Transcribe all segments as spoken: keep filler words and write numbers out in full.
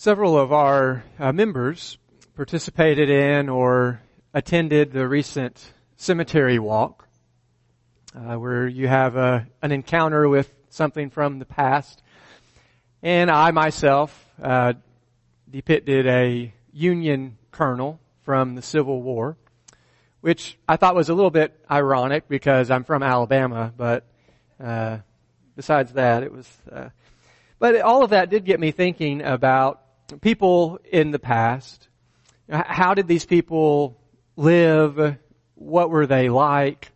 Several of our uh, members participated in or attended the recent cemetery walk, uh, where you have a, an encounter with something from the past. And I myself uh, depicted a Union colonel from the Civil War, which I thought was a little bit ironic because I'm from Alabama, but uh, besides that, it was... Uh, but all of that did get me thinking about people in the past. How did these people live? What were they like?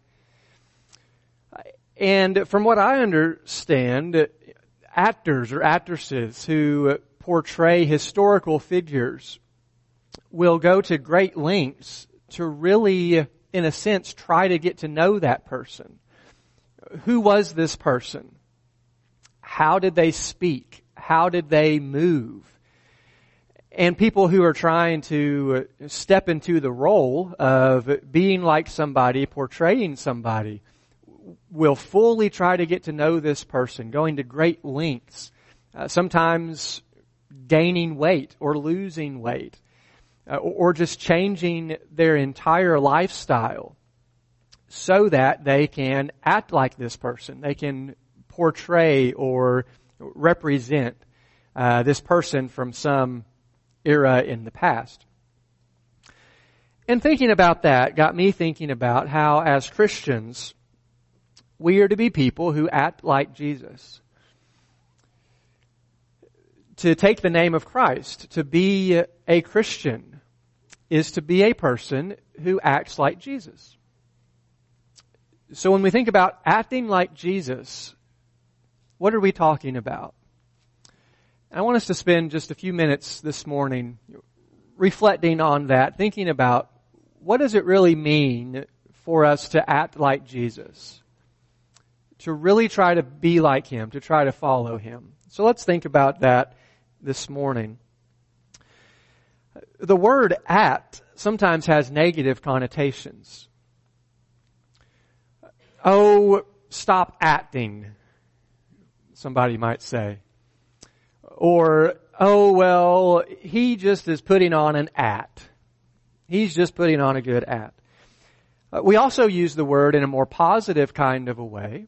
And from what I understand, actors or actresses who portray historical figures will go to great lengths to really, in a sense, try to get to know that person. Who was this person? How did they speak? How did they move? And people who are trying to step into the role of being like somebody, portraying somebody, will fully try to get to know this person, going to great lengths, uh, sometimes gaining weight or losing weight, uh, or just changing their entire lifestyle so that they can act like this person. They can portray or represent uh, this person from some era in the past. And thinking about that got me thinking about how, as Christians, we are to be people who act like Jesus. To take the name of Christ, to be a Christian, is to be a person who acts like Jesus. So when we think about acting like Jesus, what are we talking about? I want us to spend just a few minutes this morning reflecting on that, thinking about what does it really mean for us to act like Jesus, to really try to be like Him, to try to follow Him. So let's think about that this morning. The word act sometimes has negative connotations. Oh, stop acting, somebody might say. Or, oh, well, he just is putting on an act. He's just putting on a good act. Uh, we also use the word in a more positive kind of a way.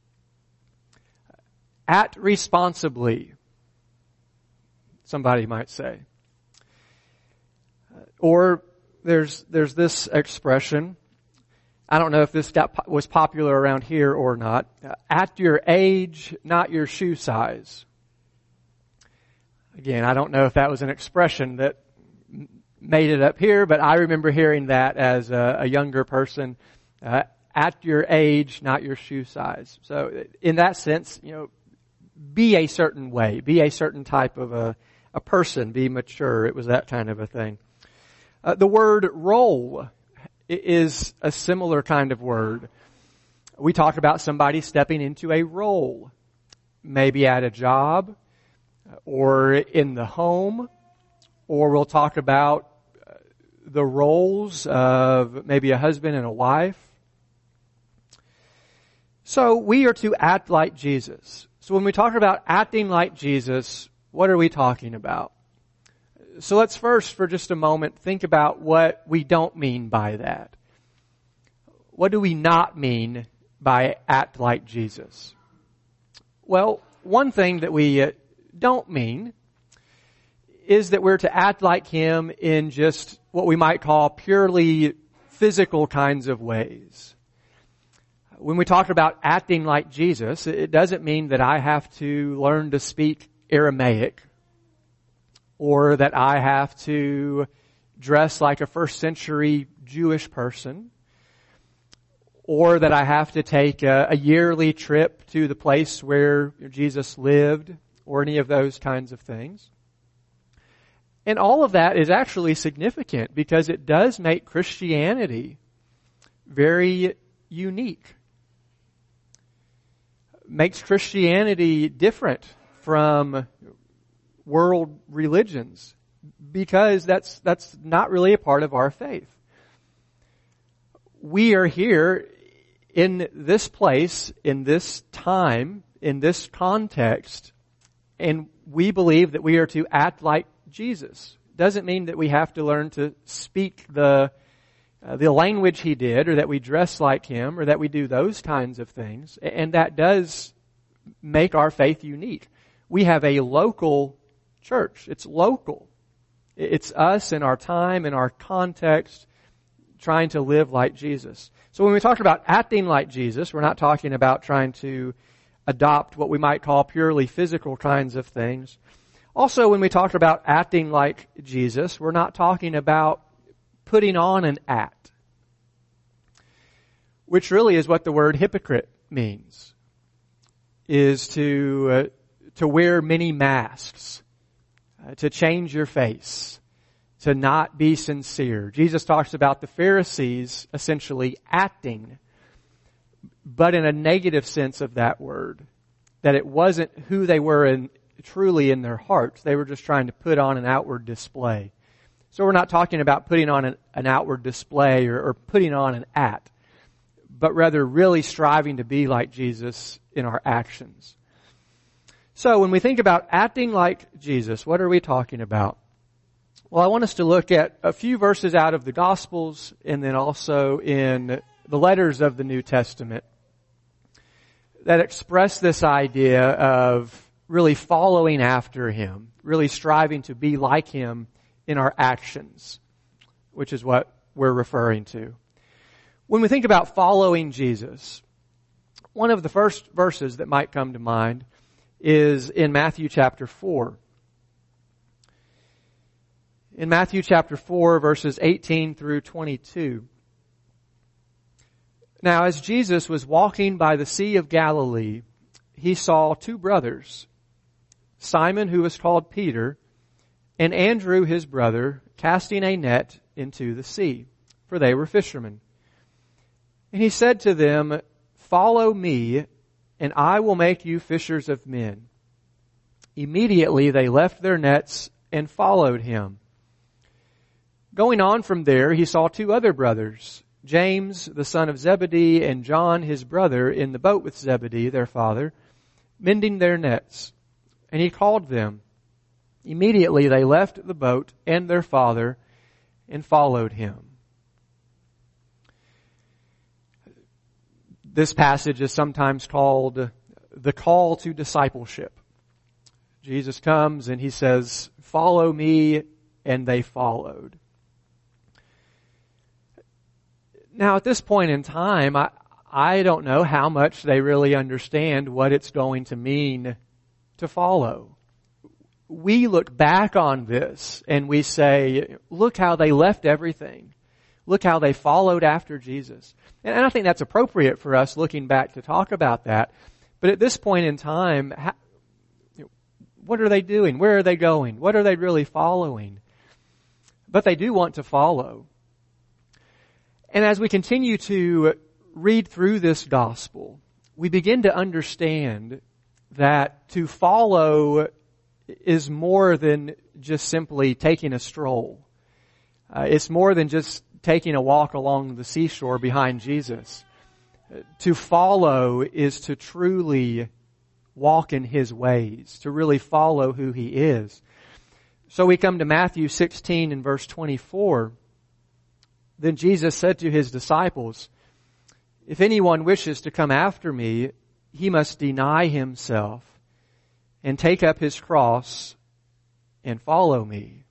Act responsibly, somebody might say. Uh, or there's there's this expression. I don't know if this got, was popular around here or not. Uh, at your age, not your shoe size. Again, I don't know if that was an expression that made it up here, but I remember hearing that as a, a younger person. Uh, at your age, not your shoe size. So in that sense, you know, be a certain way, be a certain type of a, a person, be mature. It was that kind of a thing. Uh, the word role is a similar kind of word. We talk about somebody stepping into a role, maybe at a job, or in the home, or we'll talk about the roles of maybe a husband and a wife. So we are to act like Jesus. So when we talk about acting like Jesus, what are we talking about? So let's first, for just a moment, think about what we don't mean by that. What do we not mean by act like Jesus? Well, one thing that we uh, don't mean is that we're to act like Him in just what we might call purely physical kinds of ways. When we talk about acting like Jesus, it doesn't mean that I have to learn to speak Aramaic, or that I have to dress like a first century Jewish person, or that I have to take a, a yearly trip to the place where Jesus lived, or any of those kinds of things. And all of that is actually significant because it does make Christianity very unique. Makes Christianity different from world religions because that's that's not really a part of our faith. We are here in this place, in this time, in this context, and we believe that we are to act like Jesus. Doesn't mean that we have to learn to speak the uh, the language he did, or that we dress like him, or that we do those kinds of things. And that does make our faith unique. We have a local church. It's local. It's us in our time, in our context, trying to live like Jesus. So when we talk about acting like Jesus, we're not talking about trying to adopt what we might call purely physical kinds of things. Also, when we talk about acting like Jesus, we're not talking about putting on an act, which really is what the word hypocrite means, is to uh, to wear many masks, uh, to change your face, to not be sincere. Jesus talks about the Pharisees essentially acting, but in a negative sense of that word, that it wasn't who they were in, truly in their hearts. They were just trying to put on an outward display. So we're not talking about putting on an, an outward display or, or putting on an act, but rather really striving to be like Jesus in our actions. So when we think about acting like Jesus, what are we talking about? Well, I want us to look at a few verses out of the Gospels and then also in the letters of the New Testament that express this idea of really following after him, really striving to be like him in our actions, which is what we're referring to. When we think about following Jesus, one of the first verses that might come to mind is in Matthew chapter four. In Matthew chapter four, verses eighteen through twenty-two. Now, as Jesus was walking by the Sea of Galilee, he saw two brothers, Simon, who was called Peter, and Andrew, his brother, casting a net into the sea, for they were fishermen. And he said to them, "Follow me, and I will make you fishers of men." Immediately they left their nets and followed him. Going on from there, he saw two other brothers, James, the son of Zebedee, and John, his brother, in the boat with Zebedee, their father, mending their nets. And he called them. Immediately they left the boat and their father and followed him. This passage is sometimes called the call to discipleship. Jesus comes and he says, "Follow me," and they followed. Now, at this point in time, I, I don't know how much they really understand what it's going to mean to follow. We look back on this and we say, look how they left everything. Look how they followed after Jesus. And I think that's appropriate for us looking back to talk about that. But at this point in time, how, what are they doing? Where are they going? What are they really following? But they do want to follow. And as we continue to read through this gospel, we begin to understand that to follow is more than just simply taking a stroll. Uh, it's more than just taking a walk along the seashore behind Jesus. Uh, to follow is to truly walk in his ways, to really follow who he is. So we come to Matthew sixteen and verse twenty-four. Then Jesus said to his disciples, "If anyone wishes to come after me, he must deny himself and take up his cross and follow me."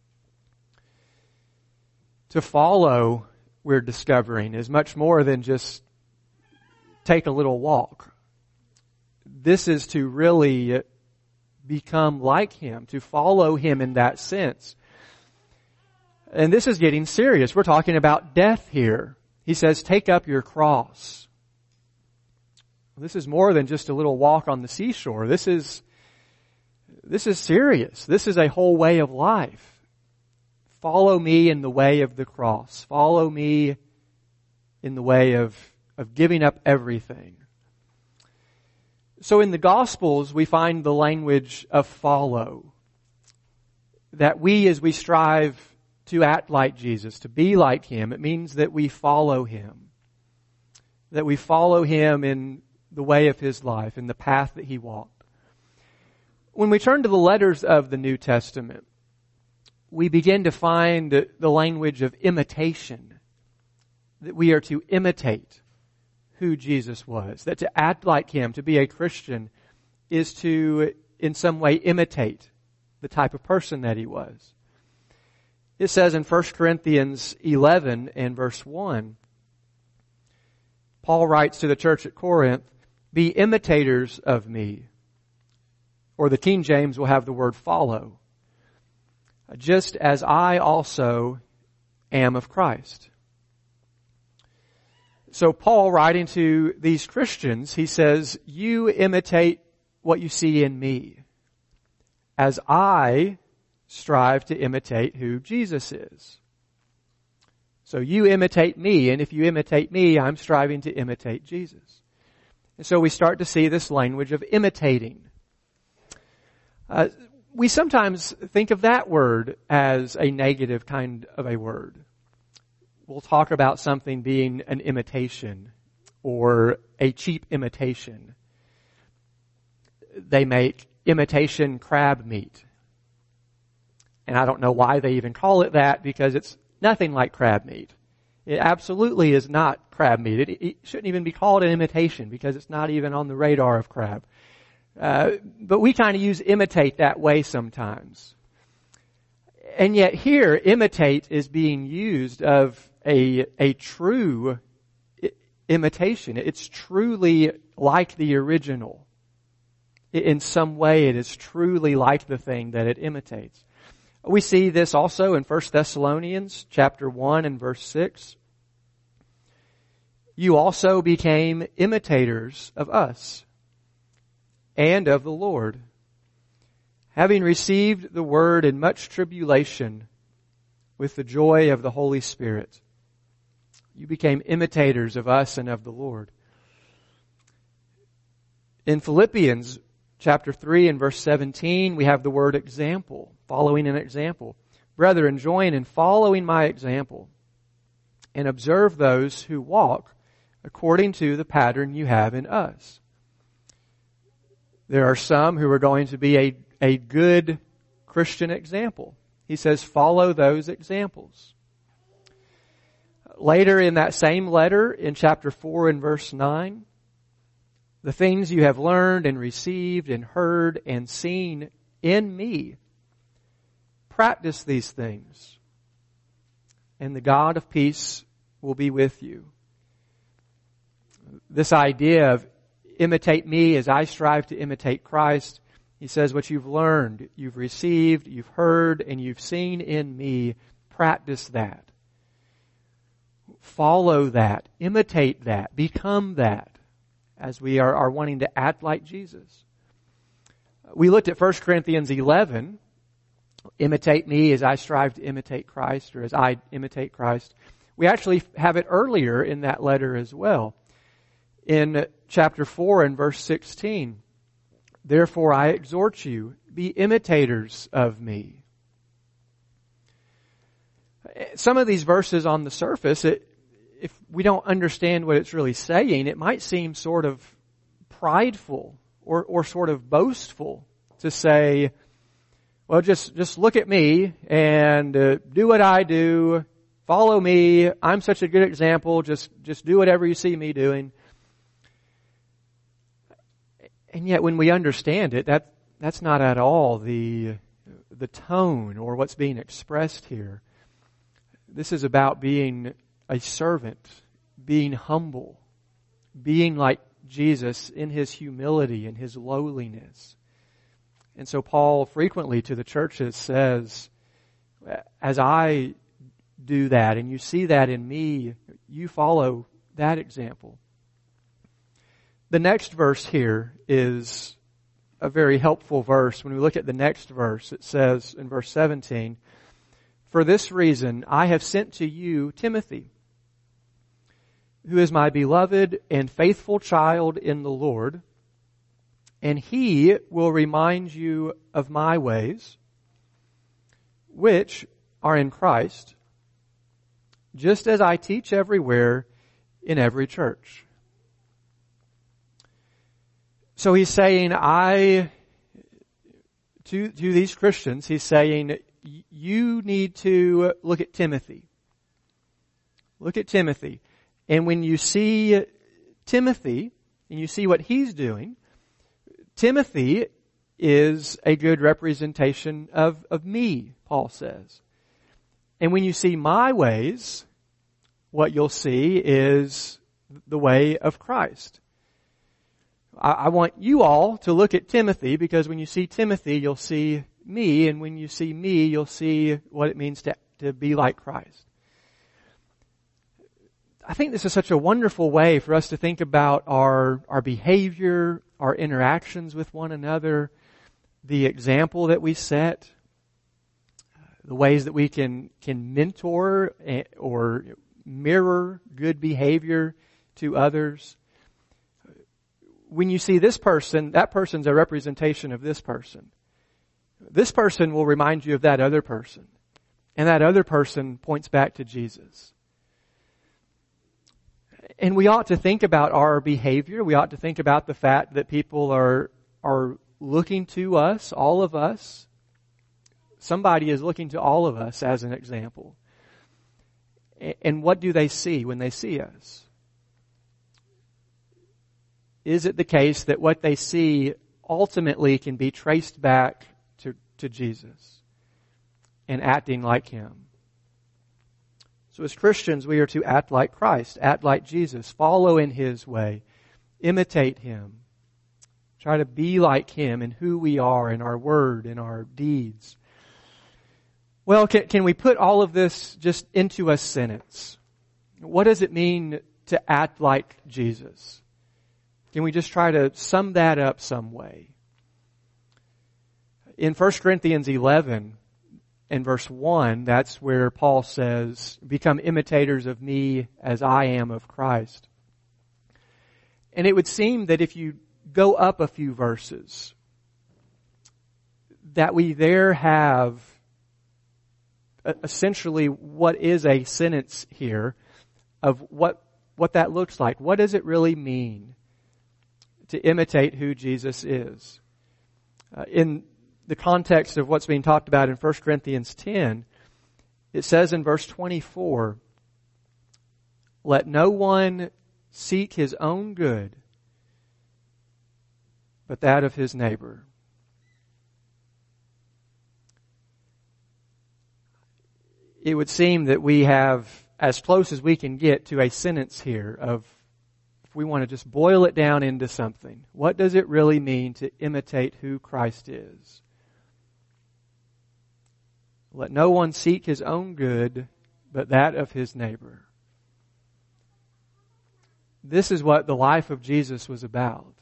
To follow, we're discovering, is much more than just take a little walk. This is to really become like him, to follow him in that sense. And this is getting serious. We're talking about death here. He says, take up your cross. This is more than just a little walk on the seashore. This is, this is serious. This is a whole way of life. Follow me in the way of the cross. Follow me in the way of, of giving up everything. So in the Gospels, we find the language of follow. That we, as we strive to act like Jesus, to be like him, it means that we follow him. That we follow him in the way of his life, in the path that he walked. When we turn to the letters of the New Testament, we begin to find the language of imitation, that we are to imitate who Jesus was, that to act like Him, to be a Christian, is to in some way imitate the type of person that He was. It says in First Corinthians eleven and verse one, Paul writes to the church at Corinth, "Be imitators of me." Or the King James will have the word follow. "Just as I also am of Christ." So Paul, writing to these Christians, he says, you imitate what you see in me, as I strive to imitate who Jesus is. So you imitate me, and if you imitate me, I'm striving to imitate Jesus. And so we start to see this language of imitating. Uh, we sometimes think of that word as a negative kind of a word. We'll talk about something being an imitation or a cheap imitation. They make imitation crab meat. And I don't know why they even call it that, because it's nothing like crab meat. It absolutely is not crab meat. It, it shouldn't even be called an imitation, because it's not even on the radar of crab. Uh, but we kind of use imitate that way sometimes. And yet here, imitate is being used of a, a true imitation. It's truly like the original. In some way, it is truly like the thing that it imitates. We see this also in First Thessalonians chapter one and verse six. You also became imitators of us and of the Lord, having received the word in much tribulation with the joy of the Holy Spirit. You became imitators of us and of the Lord. In Philippians chapter three and verse seventeen, we have the word example, following an example. Brethren, join in following my example and observe those who walk according to the pattern you have in us. There are some who are going to be a, a good Christian example. He says, follow those examples. Later in that same letter, in chapter four and verse nine, the things you have learned and received and heard and seen in me, practice these things, and the God of peace will be with you. This idea of imitate me as I strive to imitate Christ, he says what you've learned, you've received, you've heard, and you've seen in me, practice that. Follow that, imitate that, become that, as we are, are wanting to act like Jesus. We looked at First Corinthians eleven, imitate me as I strive to imitate Christ, or as I imitate Christ. We actually have it earlier in that letter as well. In chapter four and verse sixteen, therefore I exhort you, be imitators of me. Some of these verses on the surface, it, if we don't understand what it's really saying, it might seem sort of prideful or, or sort of boastful to say, well, just, just look at me and uh, do what I do, follow me, I'm such a good example, just, just do whatever you see me doing. And yet when we understand it, that, that's not at all the, the tone or what's being expressed here. This is about being a servant, being humble, being like Jesus in His humility and His lowliness. And so Paul frequently to the churches says, as I do that and you see that in me, you follow that example. The next verse here is a very helpful verse. When we look at the next verse, it says in verse seventeen, for this reason I have sent to you Timothy, who is my beloved and faithful child in the Lord, and he will remind you of my ways, which are in Christ, just as I teach everywhere in every church. So he's saying, I, to, to these Christians, he's saying, you need to look at Timothy. Look at Timothy. And when you see Timothy, and you see what he's doing, Timothy is a good representation of, of me, Paul says. And when you see my ways, what you'll see is the way of Christ. I, I want you all to look at Timothy, because when you see Timothy, you'll see me, and when you see me, you'll see what it means to, to be like Christ. I think this is such a wonderful way for us to think about our, our behavior, our interactions with one another, the example that we set, the ways that we can, can mentor or mirror good behavior to others. When you see this person, that person's a representation of this person. This person will remind you of that other person. And that other person points back to Jesus. And we ought to think about our behavior. We ought to think about the fact that people are, are looking to us, all of us. Somebody is looking to all of us as an example. And what do they see when they see us? Is it the case that what they see ultimately can be traced back to, to Jesus and acting like Him? So as Christians, we are to act like Christ, act like Jesus, follow in His way, imitate Him, try to be like Him in who we are, in our word, in our deeds. Well, can, can we put all of this just into a sentence? What does it mean to act like Jesus? Can we just try to sum that up some way? In First Corinthians eleven, in verse one, that's where Paul says, become imitators of me as I am of Christ. And it would seem that if you go up a few verses, that we there have essentially what is a sentence here of what, what that looks like. What does it really mean to imitate who Jesus is? Uh, in the context of what's being talked about in First Corinthians ten, it says in verse twenty-four, let no one seek his own good, but that of his neighbor. It would seem that we have as close as we can get to a sentence here of, if we want to just boil it down into something, what does it really mean to imitate who Christ is? Let no one seek his own good, but that of his neighbor. This is what the life of Jesus was about.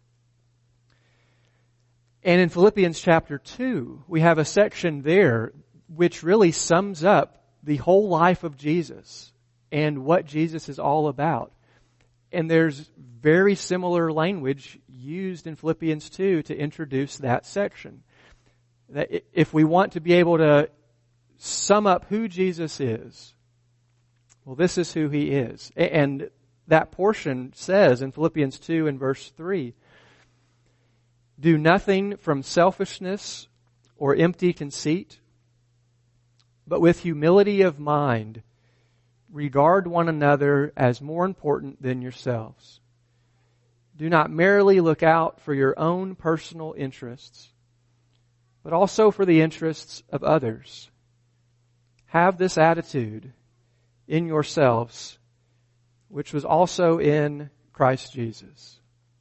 And in Philippians chapter two, we have a section there which really sums up the whole life of Jesus and what Jesus is all about. And there's very similar language used in Philippians two to introduce that section. That if we want to be able to sum up who Jesus is, well, this is who He is. And that portion says in Philippians two and verse three, do nothing from selfishness or empty conceit, but with humility of mind, regard one another as more important than yourselves. Do not merely look out for your own personal interests, but also for the interests of others. Have this attitude in yourselves, which was also in Christ Jesus.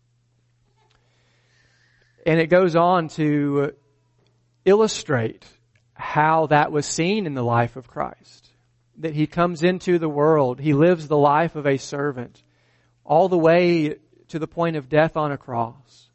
And it goes on to illustrate how that was seen in the life of Christ. That He comes into the world, He lives the life of a servant, all the way to the point of death on a cross.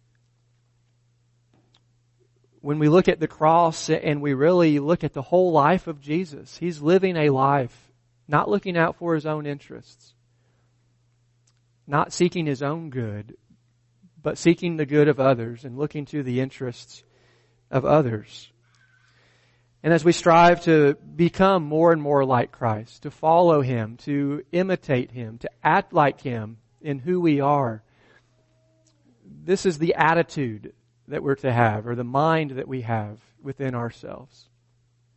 When we look at the cross and we really look at the whole life of Jesus, He's living a life not looking out for His own interests, not seeking His own good, but seeking the good of others and looking to the interests of others. And as we strive to become more and more like Christ, to follow Him, to imitate Him, to act like Him in who we are, this is the attitude that we're to have, or the mind that we have within ourselves.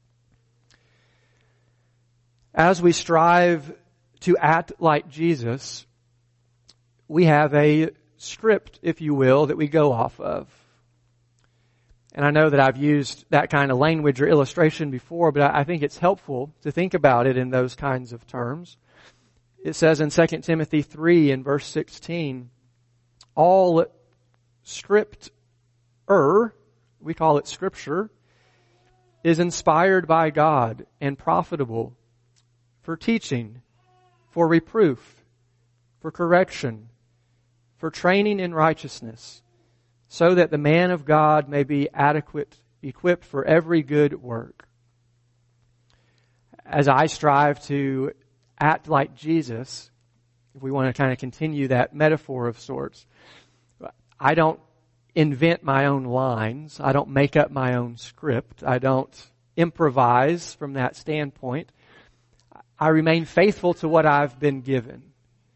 As we strive to act like Jesus, we have a script, if you will, that we go off of. And I know that I've used that kind of language or illustration before, but I think it's helpful to think about it in those kinds of terms. It says in Second Timothy three in verse sixteen, all scripture, we call it scripture, is inspired by God and profitable for teaching, for reproof, for correction, for training in righteousness, so that the man of God may be adequate, equipped for every good work. As I strive to act like Jesus, if we want to kind of continue that metaphor of sorts, I don't invent my own lines. I don't make up my own script. I don't improvise from that standpoint. I remain faithful to what I've been given.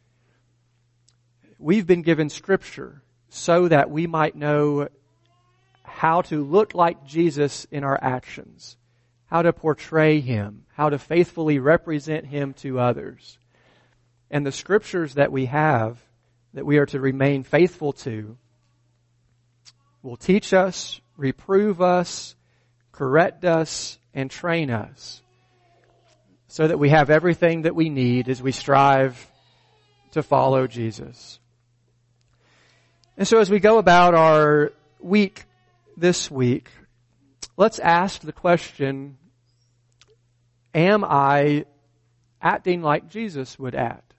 We've been given Scripture so that we might know how to look like Jesus in our actions, how to portray Him, how to faithfully represent Him to others. And the Scriptures that we have, that we are to remain faithful to, will teach us, reprove us, correct us, and train us, so that we have everything that we need as we strive to follow Jesus. And so as we go about our week this week, let's ask the question, am I acting like Jesus would act?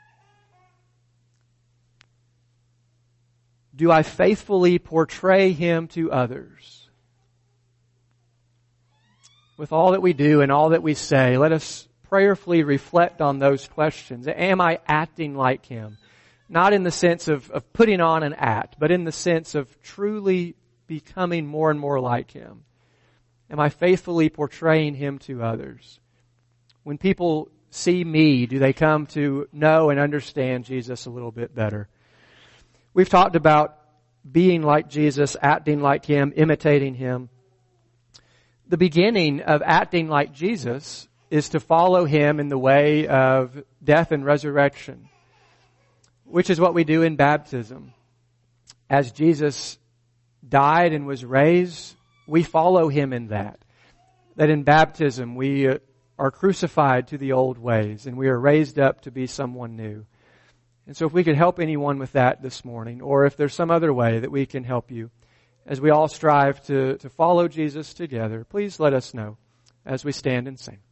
Do I faithfully portray Him to others? With all that we do and all that we say, let us prayerfully reflect on those questions. Am I acting like Him? Not in the sense of, of putting on an act, but in the sense of truly becoming more and more like Him. Am I faithfully portraying Him to others? When people see me, do they come to know and understand Jesus a little bit better? We've talked about being like Jesus, acting like Him, imitating Him. The beginning of acting like Jesus is to follow Him in the way of death and resurrection, which is what we do in baptism. As Jesus died and was raised, we follow Him in that. That in baptism we are crucified to the old ways and we are raised up to be someone new. And so if we could help anyone with that this morning, or if there's some other way that we can help you, as we all strive to, to follow Jesus together, please let us know as we stand and sing.